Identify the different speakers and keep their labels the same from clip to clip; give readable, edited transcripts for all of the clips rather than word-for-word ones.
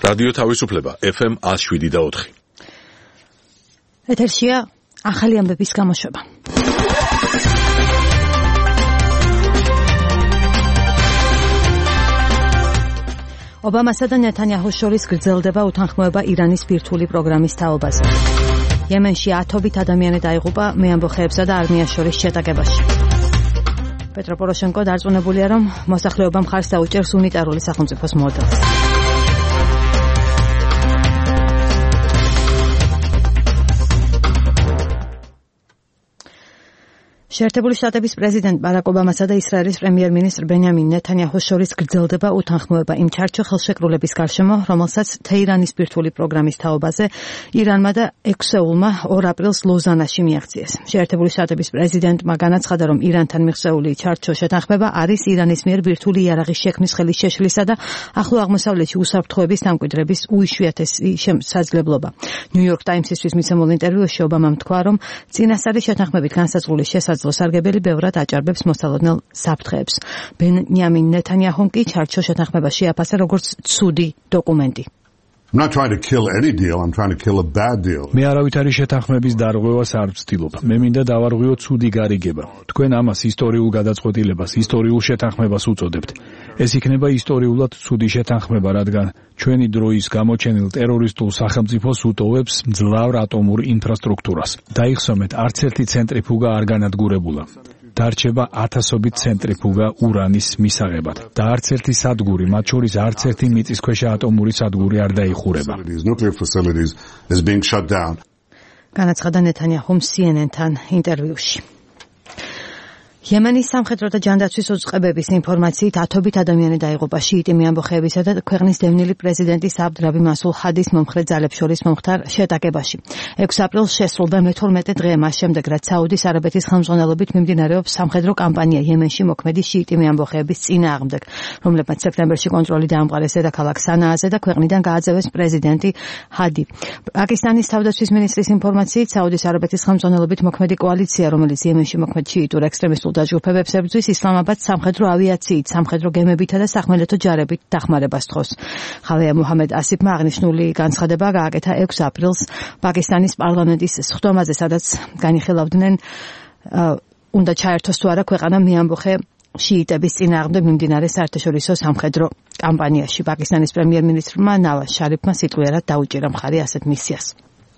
Speaker 1: რადიო თავისუფლება FM 107.4.
Speaker 2: ეთერშია ახალი ამბების გამოშვება. ობამასა და ნეთანიაჰუს შორის გრძელდება უთანხმოება ირანის ბირთვული პროგრამის თაობაზე. იემენში 10 ადამიანი დაიღუპა მეამბოხეებსა და არმიას შორის შეტაკებაში. პეტრო პოროშენკო დარწმუნებულია, რომ მოსახლეობა მხარს დაუჭერს უნიტარული სახელმწიფოს მოდელს. შეერთებული შტატების პრეზიდენტ ბარაკ ობამასა და ისრაელის პრემიერ-მინისტრ ბენიამინ ნეთანიაჰუს შორის გრძელდება უთანხმოება იმ ჩარჩო ხელშეკრულების გარშემო, რომელსაც თეირანის ბირთვული პროგრამის თაობაზე ირანმა და ექვსეულმა 2 აპრილს ლოზანაში მიაღწიეს. შეერთებული შტატების პრეზიდენტმა განაცხადა, რომ ირანთან მიღწეული ჩარჩო შეთანხმება არის ირანის მიერ ბირთვული იარაღის შექმნის ხელის შეშლისა და ახლო აღმოსავლეთში უსაფრთხოების დამკვიდრების უიშვიათესი შესაძლებლობა. ნიუ-იორკ ტაიმსისთვის მიცემულ ინტერვიუში ობამამ თქვა, რომ წინასწარი შეთანხმებით განსაზღვრული სარგებელი ბევრად აჭარბებს მოსალოდნელ საფრთხეებს. ბენიამინ ნეთანიაჰუმ კი ჩარჩო შეთანხმებას შეაფასა როგორც ცუდი დოკუმენტი.
Speaker 3: I'm not trying to kill any deal, I'm trying to kill a bad deal.
Speaker 4: მე არავითარი შეთანხმების დარღვევას არ ვცდილობ. მე მინდა დავარღვიო ცუდი გარიგება. თქვენ ამას ისტორიულ გადაწყვეტილებას, ისტორიულ შეთანხმებას უწოდებთ. ეს იქნება ისტორიულად ცუდი შეთანხმება, რადგან ჩვენი დროის გამოჩენილ ტერორისტულ სახელმწიფოს უტოვებს მძლავრ ატომურ ინფრასტრუქტურას. დაიხსომეთ, არც ერთი ცენტრიფუგა არ განადგურებულა. დარჩება ათასობით ცენტრიფუგა ურანის მისაღებად და არც ერთი სადგური, მათ შორის არც ერთი მიწისქვეშა ატომური სადგური არ დაიხურება.
Speaker 2: განაცხადა ნეთანიაჰუმ CNN-თან ინტერვიუში. იემენის სამხედრო და ჯანდაცვის უწყებების ინფორმაციით 10 ადამიანი დაიღუპა შიიტი მეამბოხეებისა და ქვეყნის დევნილი პრეზიდენტის აბდ რაბი მასულ ჰადის მომხრე ძალებს შორის მომხდარ შეტაკებაში. 6 აპრილს შესრულდა მე-12 დღე მას შემდეგ, რაც საუდის არაბეთის ხელმძღვანელობით მიმდინარეობს სამხედრო კამპანია იემენში მოქმედი შიიტი მეამბოხეების წინააღმდეგ, რომლებმაც სექტემბერში კონტროლი დაამყარეს დედაქალაქ სანააზე და ქვეყნიდან გააძევეს პრეზიდენტი ჰადი. პაკისტანის თავდაცვის მინისტრის ინფორმაციით, საუდის არაბეთის ხელმძღვანელობით მოქმედი კოალიცია, რომელიც იემენში მოქმედ შიიტურ ექსტრემისტულ დაჯგუფებებს ებრძვის, ისლამაბადს სამხედრო ავიაციით, სამხედრო გემებითა და სახმელეთო ჯარებით დახმარებას თხოვს. ხალეა მუჰამედ ასიფმა აღნიშნული განცხადება გააკეთა 6 აპრილს პაკისტანის პარლამენტის სხდომაზე, სადაც განიხილავდნენ უნდა ჩაერთოს თუ არა ქვეყანა მეამბოხე შიიტების წინააღმდეგ მიმდინარე საერთაშორისო სამხედრო კამპანიაში. პაკისტანის პრემიერ-მინისტრმა ნავაზ შარიფმა სიტყვიერად დაუჭირა მხარი ასეთ მისიას.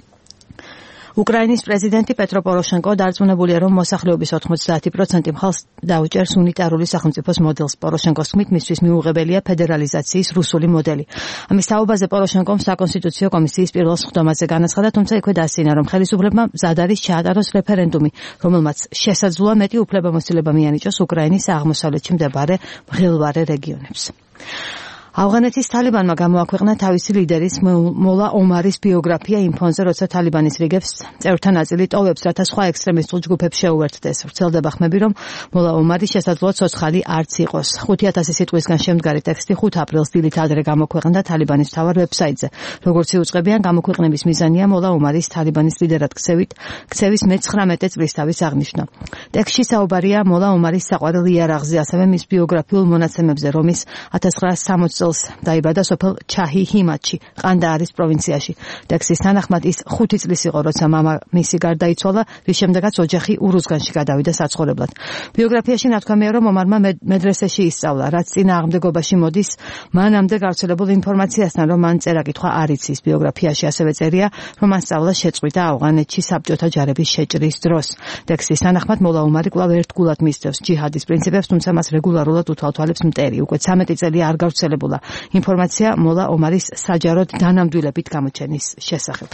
Speaker 2: უკრაინის პრეზიდენტი პეტრო პოროშენკო დარწმუნებულია, რომ მოსახლეობის 90% მხარს დაუჭერს უნიტარული სახელმწიფოს მოდელს. პოროშენკოს თქმით, მისთვის მიუღებელია ფედერალიზაციის რუსული მოდელი. ამის თაობაზე პოროშენკომ საკონსტიტუციო კომისიის პირველ სხდომაზე განაცხადა, თუმცა იქვე დაასწინა, რომ ხელისუფლებმა მზად არის ჩაატაროს რეფერენდუმი, რომელმაც შესაძლოა მეტი უფლებამოსილება მიანიჭოს უკრაინის აღმოსავლეთში მდებარე მღელვარე რეგიონებს. ავღანეთის თალიბანმა გამოაქვეყნა თავისი ლიდერის მოლა ომარის ბიოგრაფია იმ ფონზე, როცა თალიბანის რიგებს წევრთა ნაწილი ტოვებს, რათა სხვა ექსტრემისტულ ჯგუფებს შეუერთდეს. ვრცელდება ხმები, რომ მოლა ომარი შესაძლოა ცოცხალი არც იყოს. 5000 სიტყვისგან შემდგარი ტექსტი 5 აპრილს დილით ადრე გამოქვეყნდა თალიბანის მთავარ ვებსაიტზე. როგორც იუწყებიან, გამოქვეყნების მიზანია მოლა ომარის თალიბანის ლიდერად ქცევის მე-19 წლისთავის აღნიშვნა. ტექსტში საუბარია მოლა ომარის საყვარელ იარაღზე, ასევე მის ბიოგრაფიულ მონაცემებზე, რომის 1960 წელს დაიბადა სოფელ ჩაჰი ჰიმატში, ყანდაარის პროვინციაში. ტექსტის თანახმად ის 5 წლის იყო, როცა მამა მისი გარდაიცვალა, რის შემდეგაც ოჯახი ურუზგანში გადავიდა საცხოვრებლად. ბიოგრაფიაში ნათქვამია, რომ ომარმა მედრესეში ისწავლა, რაც წინააღმდეგობაში მოდის მანამდე გავრცელებულ ინფორმაციასთან, რომ მან წერა-კითხვა არ იცის. ბიოგრაფიაში ასევე წერია, რომ მან სწავლა შეწყვიტა ავღანეთში საბჭოთა ჯარების შეჭრის დროს. ტექსტის თანახმად მოლა ომარი კვლავ ერთგულად მისდევს ჯიჰადის პრინციპებს, თუმცა მას რეგულარულად უთვალთვალებს მტერი. უკვე 13 წელი არ გავრცელებულა ინფორმაცია მოლა ომარის საჯაროდ დანამდვილებით გამოჩენის შესახებ.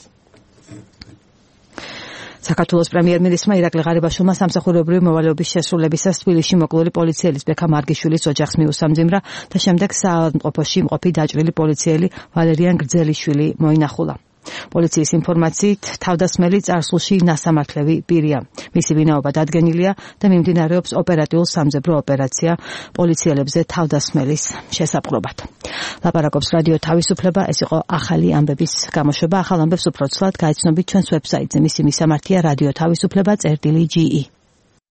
Speaker 2: საქართველოს პრემიერ-მინისტრმა ირაკლი ღარიბაშვილმა სამსახურებრივი მოვალეობის შესრულებისას თბილისში მოკლული პოლიციელის ბექა მარგიშვილის ოჯახს მიუსამძიმრა და შემდეგ საავადმყოფოში მყოფი დაჭრილი პოლიციელი ვალერიან გრძელიშვილი მოინახულა. პოლიციის ინფორმაციით, თავდასხმელი წარსულში ნასამართლევი პირია. მისი ვინაობა დადგენილია და მიმდინარეობს ოპერატიულ სამძებრო ოპერაცია პოლიციელებზე თავდასხმელის შესაპყრობად. ლაპარაკობს რადიო თავისუფლება, ეს იყო ახალი ამბების გამოშვება. ახალ ამბებს უფრო ცვლად გაიცნობით ჩვენს ვებსაიტზე. მისი მისამართია რადიო თავისუფლება.ge.